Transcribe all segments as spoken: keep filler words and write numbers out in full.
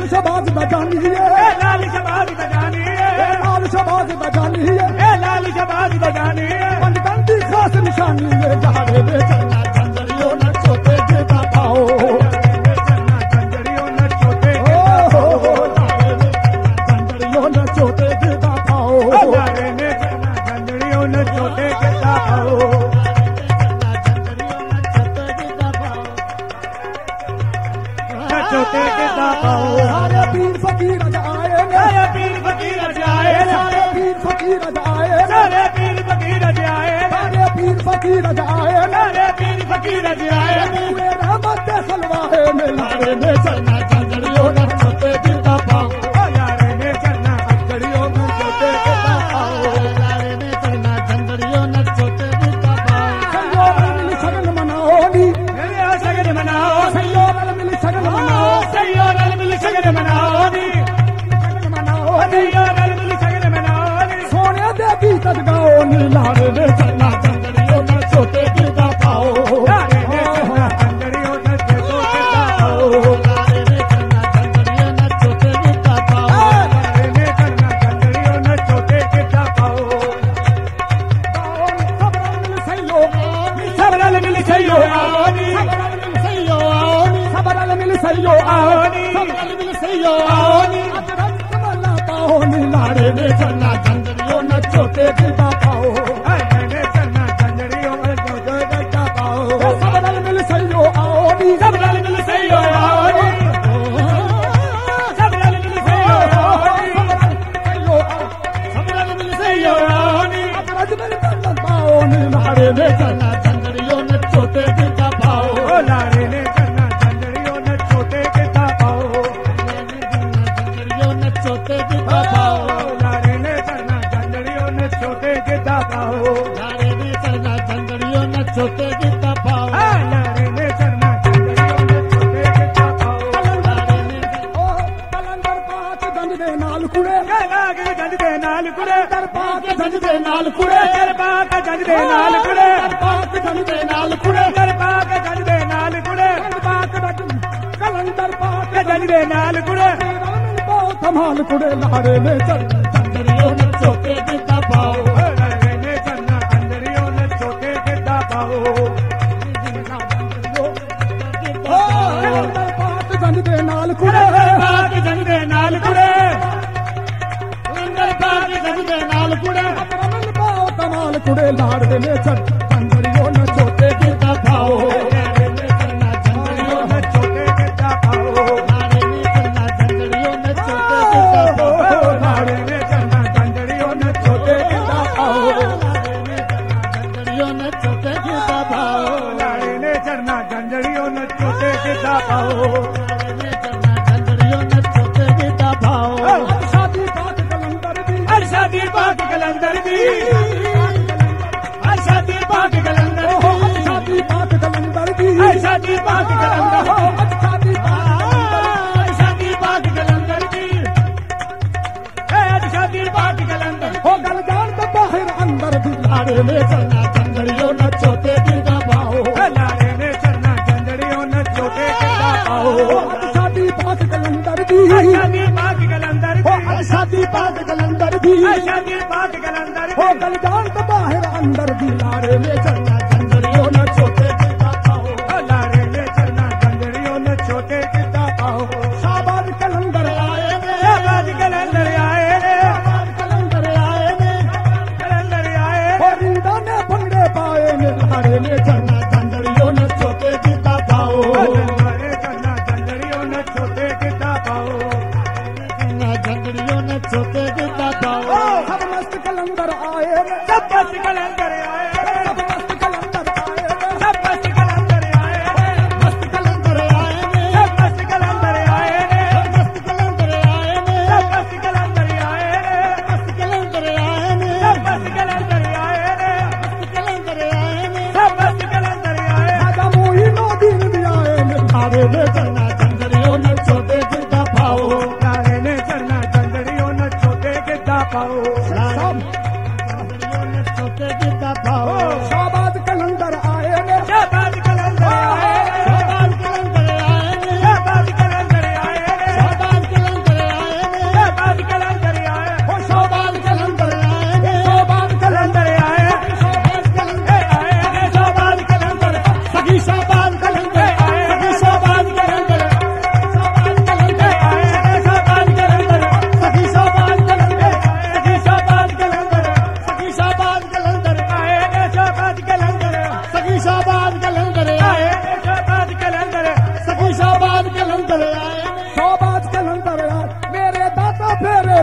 शबाज बजानी है, लाल शबाज बजानी है, लाल शबाज बजानी है, लाल शबाज बजानी है। पंचकंदी खास निशानी है, जारे में चलना झंझरियों न छोटे देता पाओ, झंझरियों न छोटे झंझरियों न छोटे देता पाओ, झंझरियों न छोटे देता पाओ, छोटे देता पाओ। सारे पीर फकीर आए, सारे पीर फकीर आए, सारे पीर फकीर आए, सारे पीर फकीर आए, सारे पीर फकीर आए, सारे पीर फकीर आए। पूरे रहमत सलवाए में लारे में चलना झंझरियों न छोटे देता पाओ, लारे में चलना झंझरियों न छोटे देता पाओ, लारे में चलना झंझरियों न छोटे देता पाओ। सैयों मिल सगन मनाओनी, मेरे सगन मनाओ, सैयों मिल सगन मनाओ, सैयों मिल सगन मनाओ नी, सगन मनाओ नी, सैयों मिल सगन मनाओ नी। सोने दे गीत गाओ नी, लारे में चलना झंझरियों न छोटे देता पाओ, लारे में चलना झंझरियों न छोटे देता पाओ, लारे में चलना झंझरियों न छोटे देता पाओ। लारे में चलना झंझरियों न छोटे देता पाओ। सबरल मिल सैयो सबरल मिल सैयो आओ नी, सबरल मिल सैयो आओ नी, सबरल मिल सैयो आओ नी। अजरत कमला पाओ नी, लारे में चलना झंझरियों न छोटे देता पाओ, लारे में चलना झंझरियों न छोटे देता पाओ। सबरल मिल सैयो आओ नी, सबरल मिल सैयो आओ नी, सबरल मिल सैयो आओ नी, सबरल मिल सैयो आओ नी। अजरत मिल कमला पाओ नी, लारे में चलना झंझरियों न छोटे देता पाओ, ओ लारे में चलना झंझरियों न छोटे देता पाओ, झंझरियों न छोटे देता पाओ, लारे में चलना झंझरियों न छोटे देता पाओ, लारे में चलना झंझरियों न छोटे देता पाओ। लारे में चलना झंझरियों न छोटे देता पाओ। कलंदर पाँच गंज दे नाल कुड़े, लाग जंज दे नाल कुड़े, कलंदर पाँच गंज दे नाल कुड़े, गरबा का जंज दे नाल कुड़े, पाँच गंज दे नाल कुड़े, गरबा का जंज दे नाल कुड़े, कलंदर पाँच का जंज दे नाल कुड़े। बहुत धमाल कुड़े, लारे में चल झंझरियों न छोटे देता पाओ, लारे में चलना झंझरियों न छोटे देता पाओ। कलंदर पाँच गंज दे नाल कुड़े, गरबा का जंज दे नाल कुड़े, गरबा का जंज दे नाल कुड़े। बहुत धमाल कुड़े, लारे में चल झंझरियों न छोटे देता पाओ, लारे में चलना झंझरियों न छोटे देता पाओ, लारे में चलना झंझरियों न छोटे देता पाओ, लारे में चलना झंझरियों न छोटे देता पाओ, झंझरियों न छोटे देता पाओ, लारे में चलना झंझरियों न छोटे देता पाओ। झंझरियों न छोटे देता पाओ। शादी पाक कलंदर दी, हर शादी पाक कलंदर दी, हर शादी पाक कलंदर दी, शादी पाक कलंदर दी, हर शादी पाक कलंदर दी, शादी हर शादी पाक कलंदर दी, हर शादी पाक कलंदर। हो गल जान तो बाहर अंदर भी, लारे में चलना झंझरियों न छोटे देता पाओ, लारे में चलना झंझरियों न छोटे देता पाओ। शादी पाक कलंदर दी, हर शादी पाक कलंदर दी, शादी पाक कलंदर दी, हर शादी पाक कलंदर हो दी, गल जान तो बाहर अंदर भी, लारे में चलना झंझरियों न छोटे देता पाओ, लारे में चलना झंझरियों न छोटे देता पाओ। शाबाद कलंदर आए ने, शाबाद कलंदर आए ने, शाबाद कलंदर आए ने, कलंदर आए हो रीदा ने भंगड़े पाए ने, लारे में चलना झंझरियों न छोटे देता पाओ, लारे चलना झंझरियों न छोटे देता पाओ। झंझरियों न छोटे देता पाओ। सब मस्त कलंदर आए ने, सब मस्त कलंदर आए ने, सब मस्त कलंदर आए ने, सब मस्त कलंदर आए ने, मस्त कलंदर आए ने, सब मस्त कलंदर आए ने, मस्त कलंदर आए ने, सब मस्त कलंदर आए ने, मस्त कलंदर आए ने, सब मस्त कलंदर आए ने, मस्त कलंदर आए ने, सब मस्त कलंदर आए। राजा मोइनुद्दीन भी आए ने, लारे में चलना झंझरियों न छोटे देता पाओ, लारे में चलना झंझरियों न छोटे देता पाओ। झंझरियों न छोटे देता पाओ। शाबाद कलंदर आए ने, शाबाद कलंदर आए ने, शाबाद कलंदर आए ने, शाबाद कलंदर आए ने, शाबाद कलंदर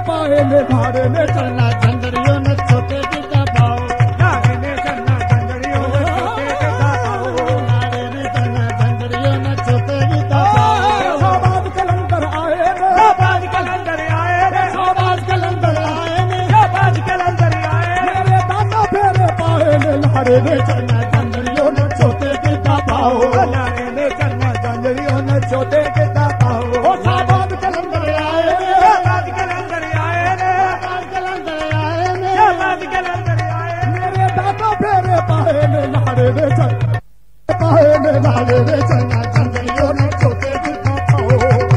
पाए ने लाड़े ने चलना झंझरियों ने छोटे किता पाओ लाड़े ने चलना झंझरियों ने छोटे किता पाओ लाड़े ने चलना झंझरियों ने छोटे किता पाओ शाबाद कलंदर आए ने शाबाद कलंदर आए ने शाबाद कलंदर आए ने शाबाद कलंदर आए मेरे दादा फेरे पाए ने लाड़े ने चलना झंझरियों ने छोटे किता पाओ लाड़े ने चलना झंझरियों ने छोटे किता पाओ शाबाद कलंदर आए ने शाबाद कलंदर आए ने शाबाद कलंदर आए ने शाबाद कलंदर आए मेरे दादा फेरे पाए ने लाड़े ने चलना पाए ने लाड़े ने चलना झंझरियों ने छोटे किता पाओ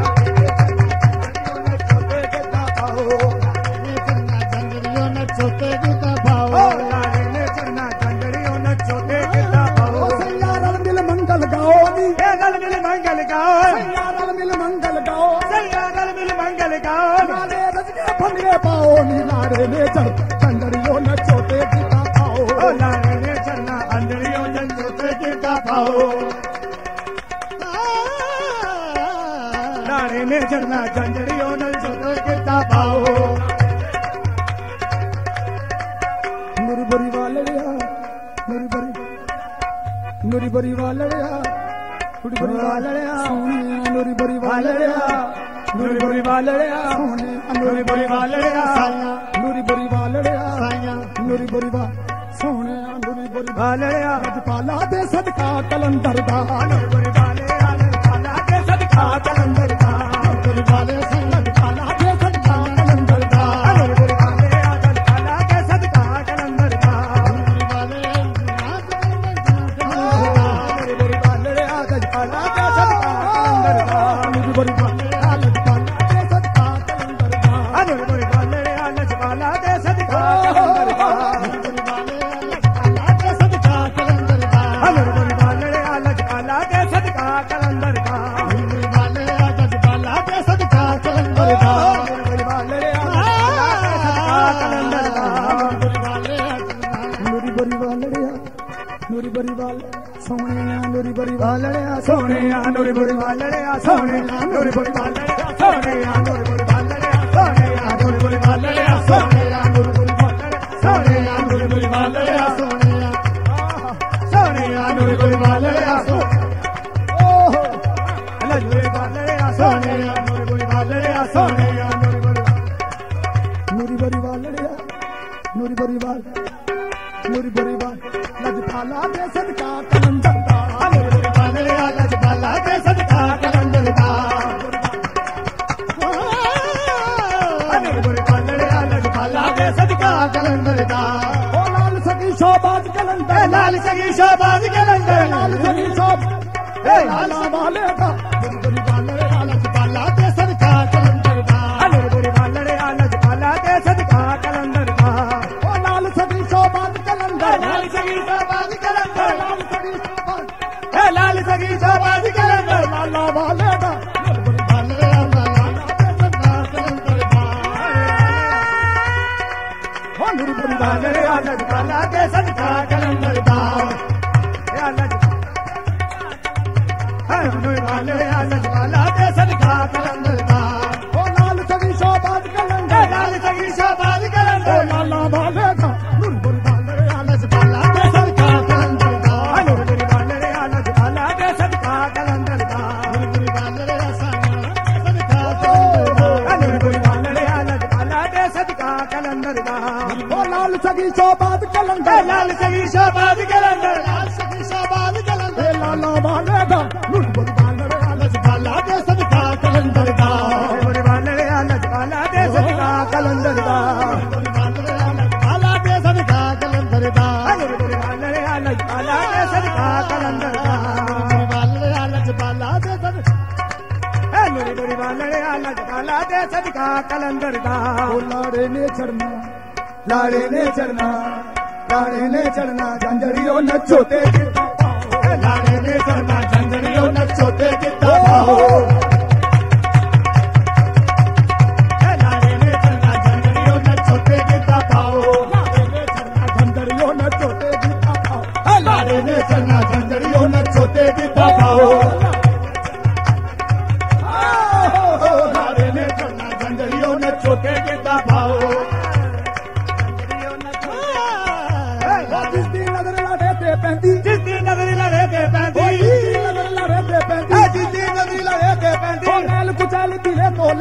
छोटे किता पाओ झंझरियों ने छोटे किता पाओ लाड़े ने चलना झंझरियों ने छोटे किता पाओ सैयारल मिल मंगल गाओ नी ये गल मिल मंगल गाओ सैयारल मिल मंगल गाओ सैयारल मिल मंगल गाओ नाले रजके फंगे पाओ नी लाड़े ने चल झंझरियों ने छोटे किता पाओ लाड़े ने चलना अंजलियों ने छोटे किता पाओ लाड़े ने चलना झंझरियों ने छोटे किता पाओ नुरी बरी वालड़िया नुरी बरी नुरी बरी वालड़िया नुरी बरी वालड़िया सोनिया नुरी बरी वालड़िया नुरी बुरी वालड़िया सोनिया नुरी बुरी वालड़िया नुरी बरी वालड़िया नुरी बरी वा सोनिया नुरी बरी वालड़िया पाला दे सदका कलंदर दा नुरी बुरी वालड़िया पाला के सदका कलंदर दा नुरी वाले संगत पाला दे सदका कलंदर दा नुरी बुरी वालड़िया पाला के सदका कलंदर दा नुरी वाले नुरी बुरी वालड़िया पाला के सदका कलंदर दा नुरी बरी वालड़िया पाला दे सदका कलंदर दा नुरी बुरी वालड़िया पाला के सदका कलंदर दा नुरी बुरी वालड़िया पाला के सदका कलंदर दा नुरी बरी वाल सोनिया नुरी बरी वालड़िया सोनिया नुरी बुरी वालड़िया सोनिया नुरी बुरी वालड़िया सोनिया नुरी बुरी वालड़िया सोनिया नुरी बुरी वालड़िया सोनिया नुरी बुरी वालड़िया सोनिया नुरी बुरी वालड़िया सोनिया सोनिया नुरी बुरी वालड़िया ओहो अल्लाह नुरी वालड़िया सोनिया नुरी बुरी वालड़िया सोनिया नुरी बुरी नुरी बरी वालड़िया नुरी बरी वाल नुरी बरी वाल लजपाला दे सदका कलंदर दा नुरी बुरी वालड़िया लजपाला के सदका कलंदर दा नुरी बुरी वालड़िया लजपाला के सदका कलंदर दा ओ लाल सगी शोबाज कलंदर लाल सगी शाबाज कलंदर लाल सगी शोब ए लाला वाले दा नुरी बरी वालड़िया लजपाला दे सदका कलंदर दा नुरी बुरी वालड़िया लजपाला के सदका कलंदर दा ओ लाल सगी शोबाज कलंदर लाल सगी शाबाज कलंदर लाल सगी शोबाज ए लाल सगी शाबाज कलंदर लाला वाले दा नुरी बरी वालड़िया लाला दे सदका कलंदर दा ओ नुरी बरी वालड़िया लजपाला के सदका कलंदर दा या लज नुरी वालड़िया लजपाला के सदका कलंदर दा ओ लाल सगी शोबाज कलंदर लाल सगी शाबाज कलंदर लाला वाले दा नुरी बरी वालड़िया लजपाला दे सदका कलंदर दा नुरी बुरी वालड़िया लजपाला के सदका कलंदर दा नुरी बरी वालड़िया सदका नुरी बुरी वालड़िया लजपाला के सदका कलंदर दा ओ लाल सगी शोबाज कलंदर लाल सगी शाबाज कलंदर लाल सगी शोबाज कलंदर लाला वाले दा नुरी बरी वालड़िया लजपाला दे सदका कलंदर दा बुरी वालड़िया लजपाला के सदका कलंदर दा बरी वालड़िया लजपाला दे सदका कलंदर दा नुरी बुरी वालड़िया लजपाला के सदका कलंदर दा बरी वालड़िया लजपाला दे सदका नुरी बुरी वालड़िया लजपाला के सदका कलंदर दा ओ लाड़े ने चढ़ना लाड़े ने चढ़ना लाड़े ने चढ़ना झंझरियों न छोटे किता पाओ लाड़े ने चढ़ना झंझरियों न छोटे किता पाओ लाड़े ने चढ़ना झंझरियों न छोटे किता पाओ लाड़े ने चढ़ना झंझरियों न छोटे किता पाओ लाड़े ने चढ़ना झंझरियों न छोटे किता पाओ लाड़े ने चढ़ना झंझरियों न छोटे किता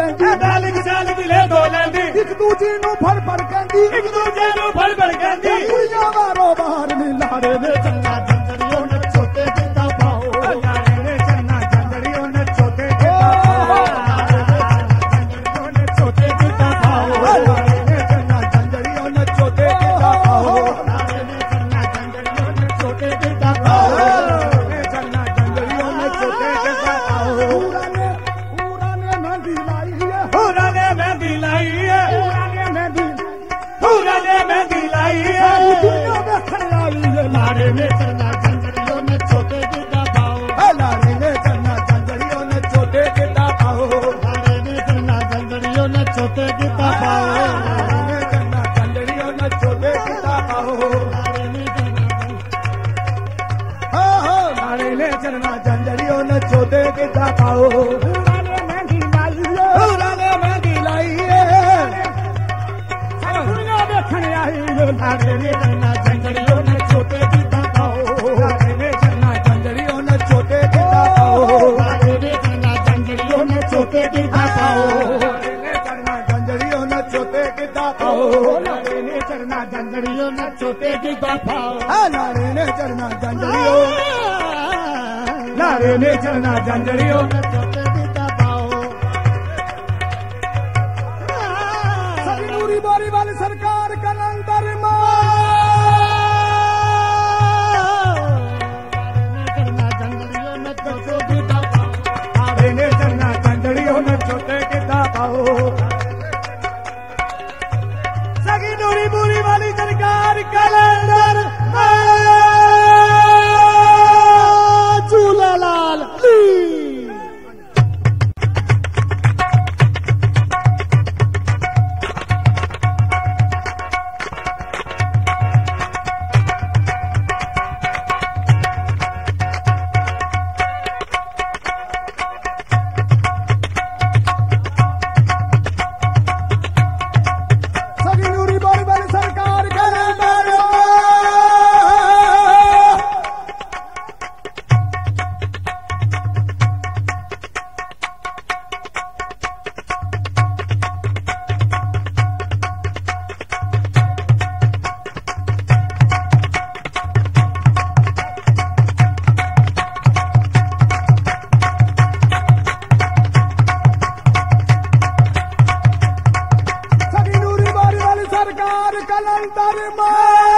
ਲੈਂਦੀ ਨਾਲਿਕ ਸਾਲ ਦਿਲੇ ਦੋ ਲੈਂਦੀ ਇੱਕ ਦੂਜੀ ਨੂੰ ਫੜ ਫੜ ਕਹਿੰਦੀ ਇੱਕ ਦੂਜੇ ਨੂੰ ਫੜ ਫੜ ਕਹਿੰਦੀ ਕੁੜੀਆਂ ਬਾਰੋ ਬਾਹਰ ਨੀ ਲਾੜੇ ਨੇ ਚੰਨਾ ਜੰਜੜੀਓ ਨੱਚੋਤੇ ਕਿੱਦਾਂ ਪਾਓ ਲਾੜੇ ਨੇ ਚੰਨਾ ਜੰਜੜੀਓ ਨੱਚੋਤੇ ਕਿੱਦਾਂ ਪਾਓ ਜੰਜੜੀਓ ਨੱਚੋਤੇ ਕਿੱਦਾਂ ਪਾਓ ਲਾੜੇ ਨੇ ਚੰਨਾ ਜੰਜੜੀਓ ਨੱਚੋਤੇ ਕਿੱਦਾਂ ਪਾਓ ਲਾੜੇ ਨੇ ਚੰਨਾ ਜੰਜੜੀਓ ਨੱਚੋਤੇ ਕਿੱਦਾਂ ਪਾਓ ਨੇ ਚੰਨਾ ਜੰਜੜੀਓ ਨੱਚੋਤੇ ਕਿੱਦਾਂ ਪਾਓ ਪੂਰਾ ਨੇ ਪੂਰਾ ਨੇ ਮਹਿੰਦੀ ਲਾਈ ਹੈ ਹੋਰਾਂ ਨੇ ਮਹਿੰਦੀ ਲਾਈ ਹੈ ਪੂਰਾ ਨੇ ਮਹਿੰਦੀ ਹੋਰਾਂ ਨੇ ਮਹਿੰਦੀ ਲਾਈ ਹੈ ਦੁਨੀਆ ਵੇਖਣ ਵਾਲੀ ਹੈ ਲਾੜੇ ਨੇ ਚੰਨਾ ਜੰਜੜੀਓ ਨੱਚੋਤੇ ਕਿੱਦਾਂ ਪਾਓ ਲਾੜੇ ਨੇ ਚੰਨਾ ਜੰਜੜੀਓ ਨੇ ਛੋਟੇ ਕਿੱਦਾਂ ਪਾਓ ਲਾੜੇ ਨੇ ਚੰਨਾ ਜੰਜੜੀਓ ਨੱਚੋਤੇ ਕਿੱਦਾਂ ਪਾਓ ਲਾੜੇ ਨੇ ਚੰਨਾ ਜੰਜੜੀਓ ਨੇ ਛੋਟੇ ਕਿੱਦਾਂ ਪਾਓ ਲਾੜੇ ਨੇ ਚੰਨਾ ਹੋ ਹੋ ਲਾੜੇ ਨੇ ਚੰਨਾ ਜੰਜੜੀਓ ਨੇ ਛੋਟੇ ਕਿੱਦਾਂ ਪਾਓ ਪੂਰਾ ਨੇ ਮਹਿੰਦੀ ਲਾਈ ਹੈ ਪੂਰਾ ਨੇ ਮਹਿੰਦੀ ਲਾਈ ਹੈ ਦੁਨੀਆ ਵੇਖਣ ਆਈ ਹੈ ਲਾੜੇ ਨੇ ਚੰਨਾ ਜੰਜੜੀਓ ਨੱਚੋਤੇ ਕਿੱਦਾਂ ਪਾਓ ਲਾੜੇ ਨੇ ਚੰਨਾ ਜੰਜੜੀਓ ਨੇ ਛੋਟੇ ਕਿੱਦਾਂ ਪਾਓ ਲਾੜੇ ਨੇ ਚੰਨਾ ਜੰਜੜੀਓ ਨੱਚੋਤੇ ਕਿੱਦਾਂ ਪਾਓ ਲਾੜੇ ਨੇ ਚੰਨਾ ਜੰਜੜੀਓ ਨੇ ਛੋਟੇ ਕਿੱਦਾਂ ਪਾਓ ਲਾੜੇ ਨੇ ਚੰਨਾ ਜੰਜੜੀਓ ਨੱਚੋਤੇ ਕਿੱਦਾਂ ਪਾਓ ਆ ਲਾੜੇ ਨੇ ਚੰਨਾ ਜੰਜੜੀਓ ਲਾੜੇ ਨੇ ਚੰਨਾ ਜੰਜੜੀਓ ਨੱਚੋਤੇ ਕਿੱਦਾਂ ਪਾਓ ਸਭੀ ਨੂਰੀ ਬੋਰੀ ਵਾਲੀ ਸਰਕਾਰ ਕਲੰਦਰ ਮਾਂ ਚੰਨਾ ਜੰਜੜੀਓ ਨੱਚੋਤੇ ਕਿੱਦਾਂ ਪਾਓ ਲਾੜੇ ਨੇ ਚੰਨਾ ਜੰਜੜੀਓ ਨੱਚੋਤੇ ਕਿੱਦਾਂ ਪਾਓ ਸਗੀ ਨੂਰੀ ਬੋਰੀ ਵਾਲੀ ਸਰਕਾਰ ਕਲੰਦਰ ਝੂਲਾ ਲਾਲ ਸਗੀ ਨੂਰੀ ਬੋਰੀ ਵਾਲੀ ਸਰਕਾਰ ਕਲੰਦਰ ਸਗੀ ਨੂਰੀ ਬੋਰੀ ਵਾਲੀ ਸਰਕਾਰ ਕਲੰਦਰ ਮਾਂ